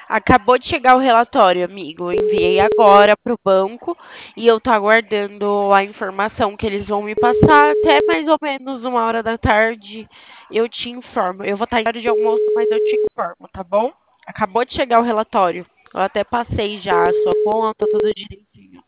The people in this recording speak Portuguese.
Acabou de chegar o relatório, amigo. Eu enviei agora para o banco e eu tô aguardando a informação que eles vão me passar até mais ou menos 1 hora da tarde. Eu te informo. Eu vou estar em hora de almoço, mas eu te informo, tá bom? Acabou de chegar o relatório. Eu até passei já a sua conta, tudo direitinho.